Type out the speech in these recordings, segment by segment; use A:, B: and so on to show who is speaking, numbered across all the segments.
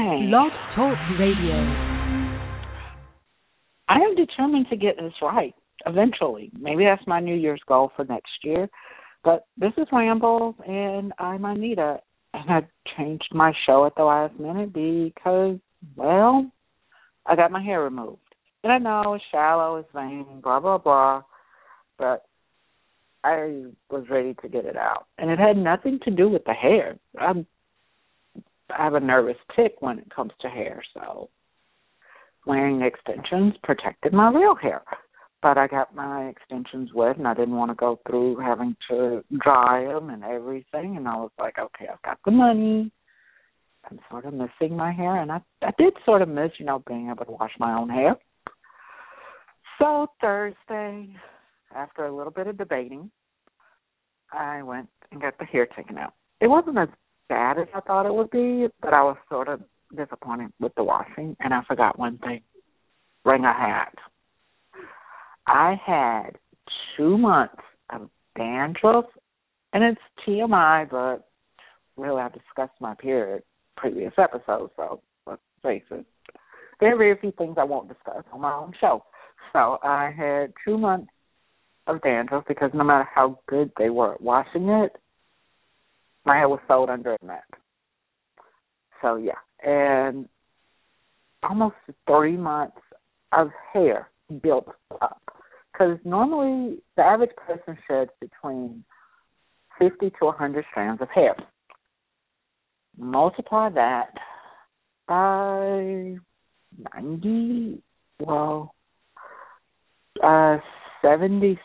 A: Hi.
B: Blog Talk Radio.
A: I am determined to get this right eventually. Maybe that's my New Year's goal for next year. But this is Rambles, and I'm Anita. And I changed my show at the last minute because, well, I got my hair removed. And I know it's shallow, it's vain, blah, blah, blah. But I was ready to get it out. And it had nothing to do with the hair. I have a nervous tick when it comes to hair, so wearing the extensions protected my real hair. But I got my extensions wet, and I didn't want to go through having to dry them and everything. And I was like, okay, I've got the money. I'm sort of missing my hair. And I did sort of miss, being able to wash my own hair. So Thursday, after a little bit of debating, I went and got the hair taken out. It wasn't as bad as I thought it would be, but I was sort of disappointed with the washing, and I forgot one thing. Bring a hat. I had 2 months of dandruff, and it's TMI, but really I discussed my period previous episodes, so let's face it. There are very few things I won't discuss on my own show. So I had 2 months of dandruff because no matter how good they were at washing it, my hair was sewed under a net. So, yeah. And almost 3 months of hair built up. Because normally the average person sheds between 50 to 100 strands of hair. Multiply that by 76.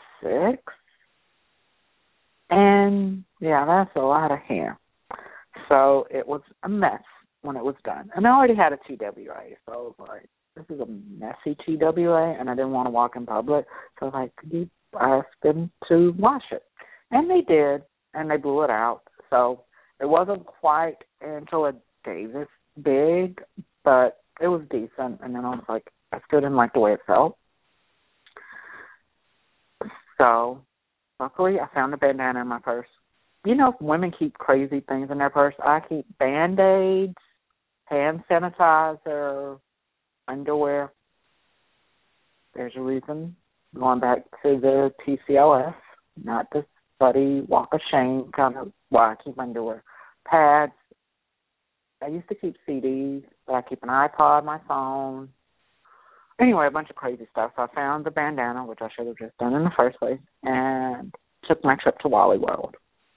A: And, yeah, that's a lot of hair. So it was a mess when it was done. And I already had a TWA, so I was like, this is a messy TWA, and I didn't want to walk in public. So I was like, could you ask them to wash it? And they did, and they blew it out. So it wasn't quite Angela Davis big, but it was decent. And then I was like, I still didn't like the way it felt. So luckily, I found a bandana in my purse. Women keep crazy things in their purse. I keep Band-Aids, hand sanitizer, underwear. There's a reason. Going back to the PCOS, not this buddy walk of shame kind of why I keep underwear. Pads. I used to keep CDs, but I keep an iPod, my phone. Anyway, a bunch of crazy stuff. So I found the bandana, which I should have just done in the first place, and took my trip to Wally World.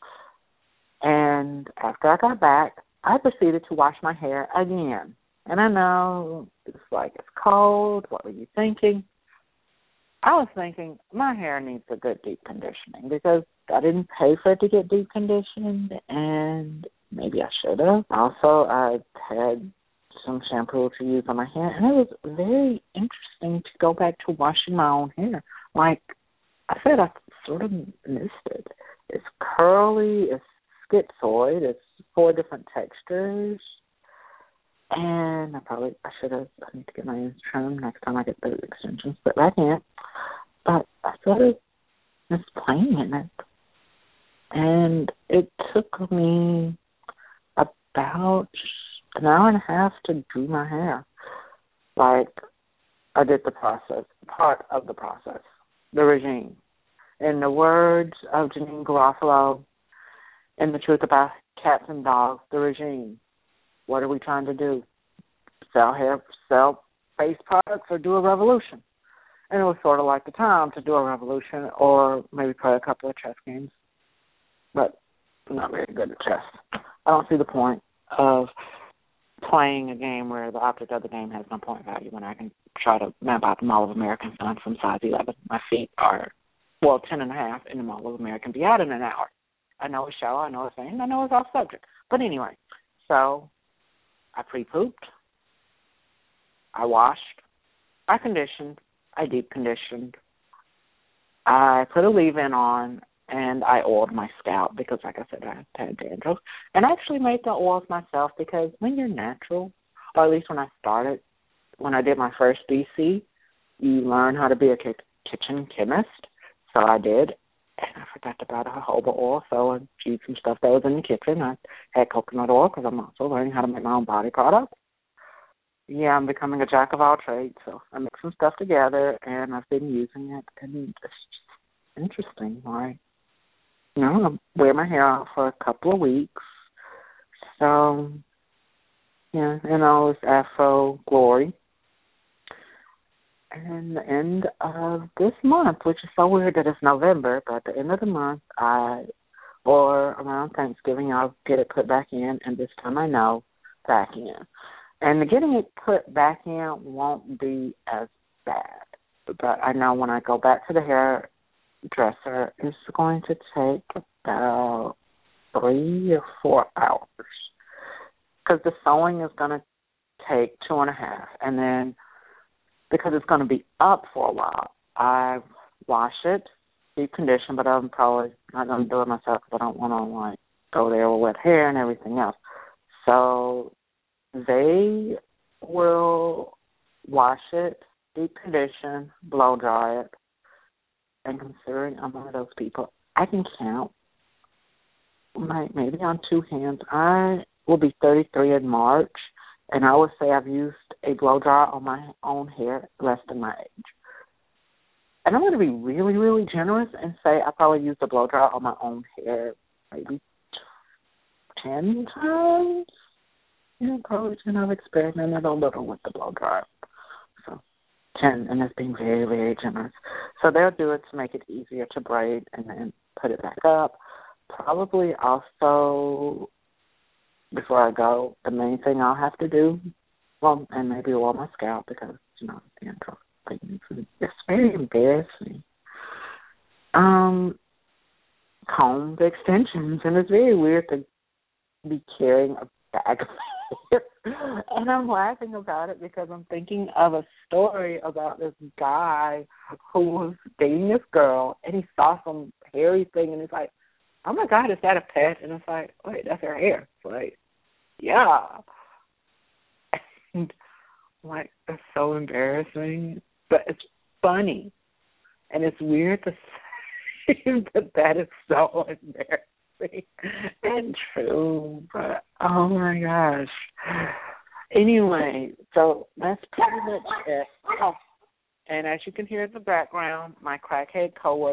A: And after I got back, I proceeded to wash my hair again. And I know it's like, it's cold. What were you thinking? I was thinking my hair needs a good deep conditioning because I didn't pay for it to get deep conditioned, and maybe I should have. Also, I had some shampoo to use on my hair, and it was very interesting to go back to washing my own hair. Like I said, I sort of missed it. It's curly, it's schizoid, it's 4 different textures, and I need to get my ends trimmed next time I get those extensions, but I can't. But I sort of missed playing in it, and it took me about an hour and a half to do my hair. Like, I did the process, part of the process, the regime. In the words of Janine Garofalo in The Truth About Cats and Dogs, the regime. What are we trying to do? Sell face products or do a revolution? And it was sort of like the time to do a revolution or maybe play a couple of chess games. But I'm not very good at chess. I don't see the point of playing a game where the object of the game has no point value when I can try to map out the Mall of America and find from size 11. My feet are, 10 and a half in the Mall of America and be out in an hour. I know it's shallow, I know it's vain, I know it's off subject. But anyway, so I pre-pooped, I washed, I conditioned, I deep conditioned, I put a leave-in on, and I oiled my scalp because, like I said, I had dandruff. And I actually made the oils myself because when you're natural, or at least when I started, when I did my first BC, you learn how to be a kitchen chemist. So I did, and I forgot to buy the jojoba oil, so I used some stuff that was in the kitchen. I had coconut oil because I'm also learning how to make my own body products. yeah, I'm becoming a jack of all trades. So I mix some stuff together, and I've been using it, and it's just interesting. Like, I wear my hair out for a couple of weeks. So, yeah, it's Afro Glory. And the end of this month, which is so weird that it's November, but at the end of the month, or around Thanksgiving, I'll get it put back in, and this time I know, back in. And the getting it put back in won't be as bad. But I know when I go back to the hairdresser, it's going to take about 3 or 4 hours. Because the sewing is going to take 2.5. And then, because it's going to be up for a while, I wash it, deep condition, but I'm probably not going to do it myself because I don't want to, go there with wet hair and everything else. So they will wash it, deep condition, blow dry it, and considering I'm one of those people, I can count maybe on 2 hands. I will be 33 in March, and I would say I've used a blow dryer on my own hair less than my age. And I'm going to be really, really generous and say I probably used a blow dryer on my own hair maybe 10 times. Yeah, probably 10. I've experimented a little with the blow dryer. So 10, and it's being very, very generous. So they'll do it to make it easier to braid and then put it back up. Probably also, before I go, the main thing I'll have to do, and maybe oil my scalp because, dandruff things. It's very embarrassing. Comb the extensions, and it's very weird to be carrying a bag of hair. And I'm laughing about it because I'm thinking of a story about this guy who was dating this girl, and he saw some hairy thing, and he's like, oh, my God, is that a pet? And it's like, wait, that's her hair. It's like, yeah. And, it's so embarrassing, but it's funny. And it's weird to say that is so embarrassing and true, but oh my gosh. Anyway, so that's pretty much it. Oh, and as you can hear in the background, my crackhead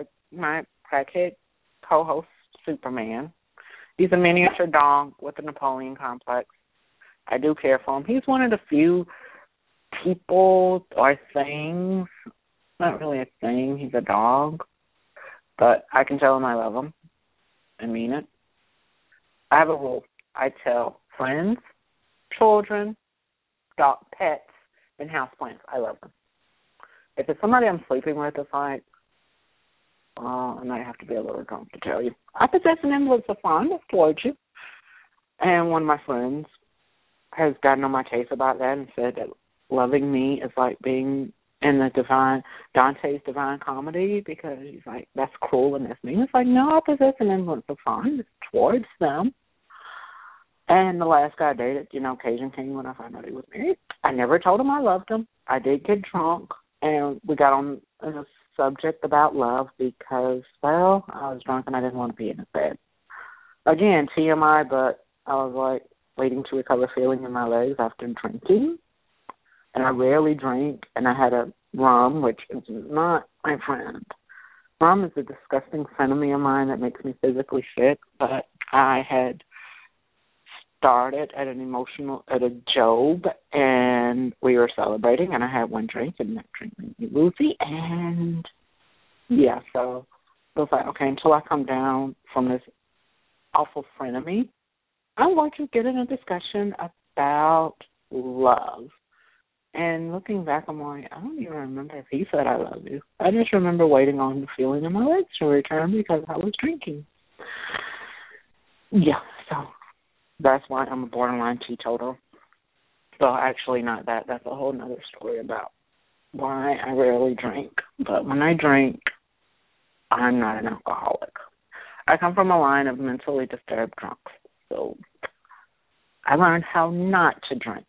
A: co-host, Superman. He's a miniature dog with a Napoleon complex. I do care for him. He's one of the few people or things, not really a thing, he's a dog, but I can tell him I love him and mean it. I have a rule. I tell friends, children, dog, pets, and houseplants I love them. If it's somebody I'm sleeping with, it's like, I might have to be a little drunk to tell you. I possess an endless of fondness towards you. And one of my friends has gotten on my case about that and said that loving me is like being in the Dante's Divine Comedy, because he's like, that's cruel and that's mean. It's like, no, I possess an endless of fondness towards them. And the last guy I dated, Cajun King, when I found out he was married, I never told him I loved him. I did get drunk, and we got on a subject about love because, I was drunk and I didn't want to be in his bed. Again, TMI, but I was like waiting to recover feeling in my legs after drinking. And I rarely drink, and I had a rum, which is not my friend. Rum is a disgusting frenemy of mine that makes me physically sick, but I had started at a Job, and we were celebrating, and I had one drink, and that drink made me woozy, and so I was like, okay, until I come down from this awful frenemy, I'm going to get in a discussion about love. And looking back, I'm like, I don't even remember if he said I love you. I just remember waiting on the feeling in my legs to return because I was drinking. Yeah, so that's why I'm a borderline teetotal. Well, actually not that. That's a whole other story about why I rarely drink. But when I drink, I'm not an alcoholic. I come from a line of mentally disturbed drunks. So I learned how not to drink.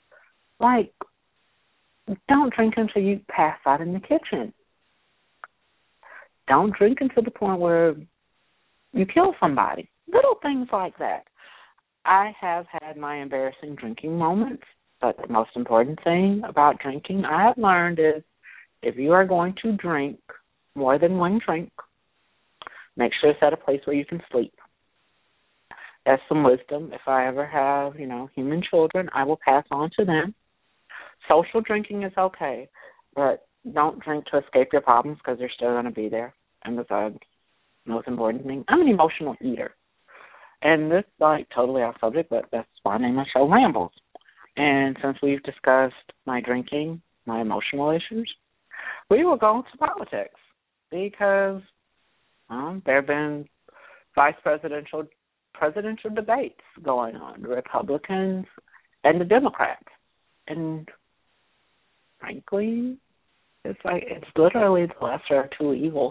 A: Don't drink until you pass out in the kitchen. Don't drink until the point where you kill somebody. Little things like that. I have had my embarrassing drinking moments, But the most important thing about drinking I have learned is if you are going to drink more than one drink, make sure it's at a place where you can sleep. That's some wisdom. If I ever have, human children, I will pass on to them. Social drinking is okay, but don't drink to escape your problems because they're still going to be there. And besides, most important thing, I'm an emotional eater. And this is totally off subject, but that's why I named my show Rambles. And since we've discussed my drinking, my emotional issues, we will go into politics because there have been presidential debates going on, the Republicans and the Democrats. And frankly, it's literally the lesser of two evils.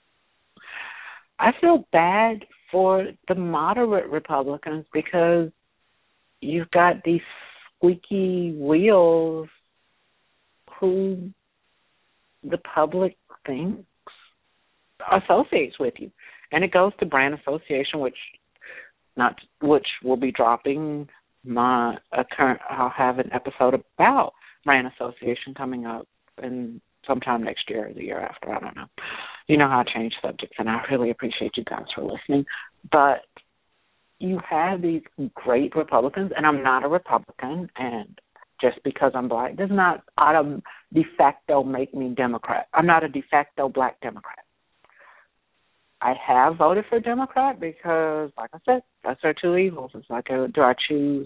A: I feel bad for the moderate Republicans because you've got these squeaky wheels who the public thinks associates with you. And it goes to brand association, which will be dropping I'll have an episode about brand association coming up in sometime next year or the year after, I don't know. You know how I change subjects, and I really appreciate you guys for listening. But you have these great Republicans, and I'm not a Republican, and just because I'm black does not de facto make me Democrat. I'm not a de facto black Democrat. I have voted for Democrat because, like I said, that's our two evils. It's do I choose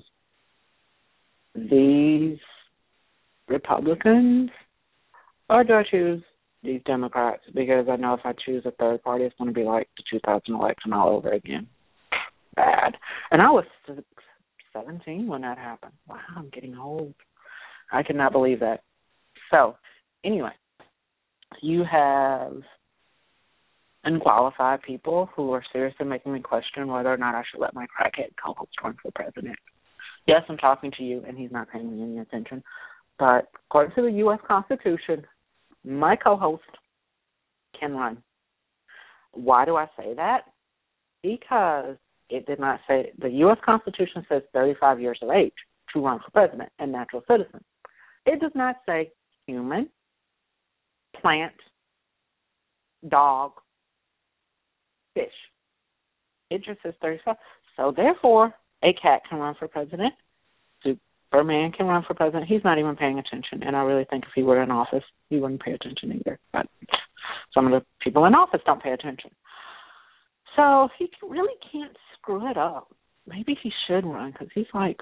A: these Republicans or do I choose these Democrats? Because I know if I choose a third party, it's going to be like the 2000 election all over again. Bad. And I was 17 when that happened. Wow, I'm getting old. I cannot believe that. So, anyway, you have unqualified people who are seriously making me question whether or not I should let my crackhead co-host run for president. Yes, I'm talking to you, and he's not paying me any attention. But according to the U.S. Constitution, my co-host can run. Why do I say that? Because it did not say, the U.S. Constitution says 35 years of age to run for president and natural citizen. It does not say human, plant, dog, fish. It just says 35. So therefore, a cat can run for president. Superman can run for president. He's not even paying attention. And I really think if he were in office, he wouldn't pay attention either. But some of the people in office don't pay attention. So he really can't screw it up. Maybe he should run because he's like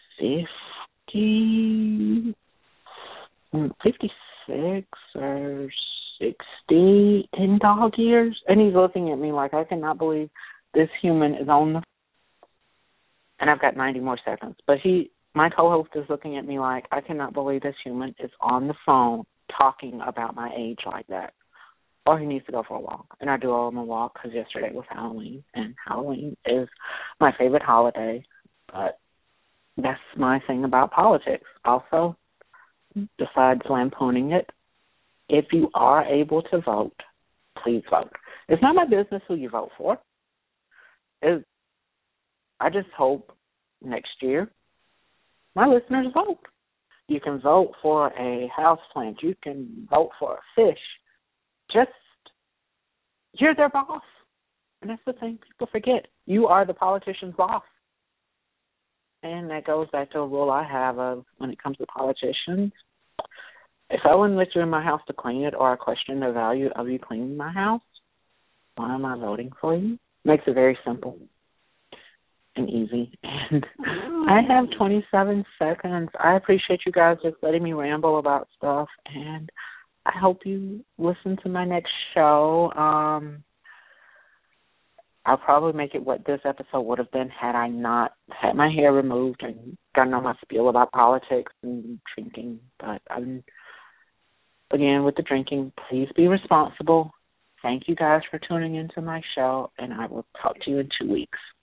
A: 56 or 60 in dog years. And he's looking at me like, I cannot believe this human is on the phone. And I've got 90 more seconds. But my co-host is looking at me like, I cannot believe this human is on the phone talking about my age like that. Or he needs to go for a walk. And I do owe him a walk because yesterday was Halloween. And Halloween is my favorite holiday. But that's my thing about politics. Also, besides lampooning it, if you are able to vote, please vote. It's not my business who you vote for. I just hope next year my listeners vote. You can vote for a house plant. You can vote for a fish. You're their boss. And that's the thing people forget. You are the politician's boss. And that goes back to a rule I have of when it comes to politicians. If I wouldn't let you in my house to clean it, or I question the value of you cleaning my house, why am I voting for you? Makes it very simple and easy. And I have 27 seconds. I appreciate you guys just letting me ramble about stuff, and I hope you listen to my next show. I'll probably make it what this episode would have been had I not had my hair removed and gotten on my spiel about politics and drinking. But again, with the drinking, please be responsible. Thank you guys for tuning into my show, and I will talk to you in 2 weeks.